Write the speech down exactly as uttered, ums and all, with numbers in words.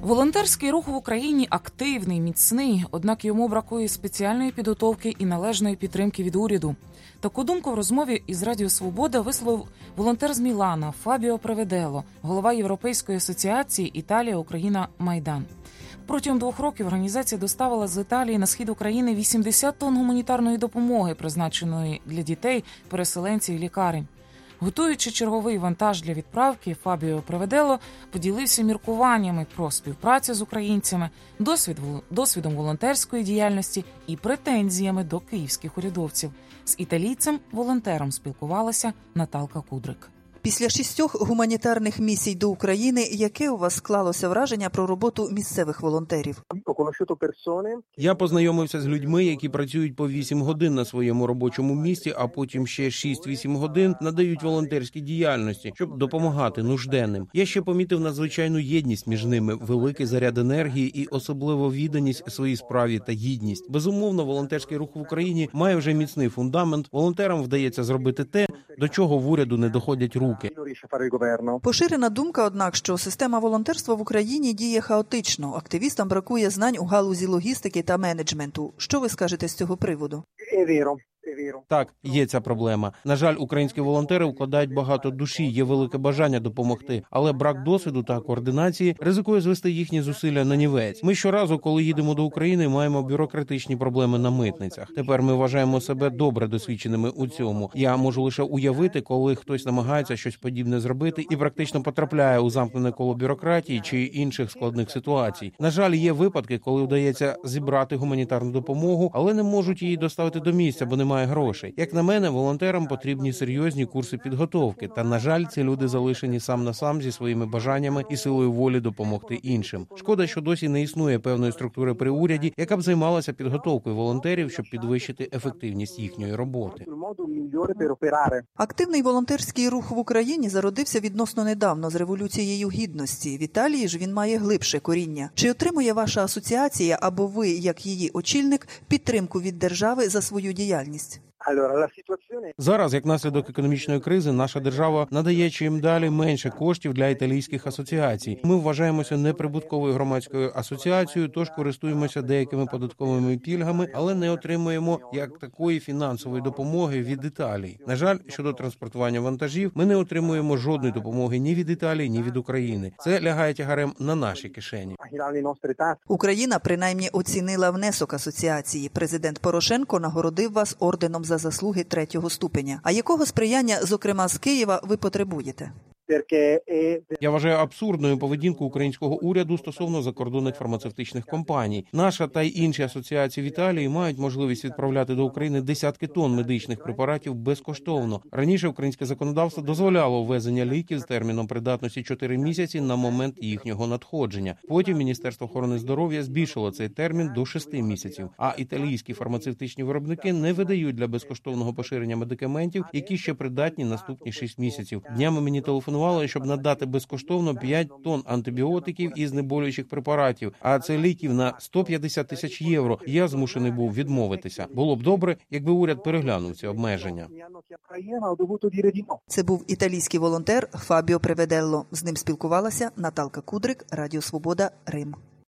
Волонтерський рух в Україні активний, міцний, однак йому бракує спеціальної підготовки і належної підтримки від уряду. Таку думку в розмові із Радіо Свобода висловив волонтер з Мілана Фабіо Преведело, голова Європейської асоціації «Італія-Україна Майдан». Протягом двох років організація доставила з Італії на схід України вісімдесят тонн гуманітарної допомоги, призначеної для дітей, переселенців і лікарень. Готуючи черговий вантаж для відправки, Фабіо Преведело поділився міркуваннями про співпрацю з українцями, досвід, досвідом волонтерської діяльності і претензіями до київських урядовців. З італійцем-волонтером спілкувалася Наталка Кудрик. Після шістьох гуманітарних місій до України, яке у вас склалося враження про роботу місцевих волонтерів? Я познайомився з людьми, які працюють по вісім годин на своєму робочому місці, а потім ще шість-вісім годин надають волонтерській діяльності, щоб допомагати нужденним. Я ще помітив надзвичайну єдність між ними, великий заряд енергії і особливо відданість своїй справі та гідність. Безумовно, волонтерський рух в Україні має вже міцний фундамент. Волонтерам вдається зробити те, до чого в уряду не доходять руки. Поширена думка, однак, що система волонтерства в Україні діє хаотично. Активістам бракує знань у галузі логістики та менеджменту. Що ви скажете з цього приводу? Так, є ця проблема. На жаль, українські волонтери вкладають багато душі, є велике бажання допомогти, але брак досвіду та координації ризикує звести їхні зусилля на нівець. Ми щоразу, коли їдемо до України, маємо бюрократичні проблеми на митницях. Тепер ми вважаємо себе добре досвідченими у цьому. Я можу лише уявити, коли хтось намагається щось подібне зробити і практично потрапляє у замкнене коло бюрократії чи інших складних ситуацій. На жаль, є випадки, коли вдається зібрати гуманітарну допомогу, але не можуть її доставити до місця, бо немає грошей. Як на мене, волонтерам потрібні серйозні курси підготовки. Та, на жаль, ці люди залишені сам на сам зі своїми бажаннями і силою волі допомогти іншим. Шкода, що досі не існує певної структури при уряді, яка б займалася підготовкою волонтерів, щоб підвищити ефективність їхньої роботи. Активний волонтерський рух в Україні зародився відносно недавно з Революцією Гідності. В Італії ж він має глибше коріння. Чи отримує ваша асоціація або ви, як її очільник, підтримку від держави за свою діяльність? Зараз, як наслідок економічної кризи, наша держава надає чим далі менше коштів для італійських асоціацій. Ми вважаємося неприбутковою громадською асоціацією, тож користуємося деякими податковими пільгами, але не отримуємо як такої фінансової допомоги від Італії. На жаль, щодо транспортування вантажів, ми не отримуємо жодної допомоги ні від Італії, ні від України. Це лягає тягарем на наші кишені. Україна принаймні оцінила внесок асоціації. Президент Порошенко нагородив вас орденом за заслуги третього ступеня. А якого сприяння, зокрема з Києва, ви потребуєте? Я вважаю абсурдною поведінку українського уряду стосовно закордонних фармацевтичних компаній. Наша та й інші асоціації в Італії мають можливість відправляти до України десятки тонн медичних препаратів безкоштовно. Раніше українське законодавство дозволяло ввезення ліків з терміном придатності чотири місяці на момент їхнього надходження. Потім Міністерство охорони здоров'я збільшило цей термін до шести місяців. А італійські фармацевтичні виробники не видають для безкоштовного поширення медикаментів, які ще придатні наступні шість місяців. Днями мені телефонували, щоб надати безкоштовно п'ять тонн антибіотиків і знеболюючих препаратів, а це ліків на сто п'ятдесят тисяч євро. Я змушений був відмовитися. Було б добре, якби уряд переглянув ці обмеження. Це був італійський волонтер Фабіо Преведелло. З ним спілкувалася Наталка Кудрик, Радіо Свобода, Рим.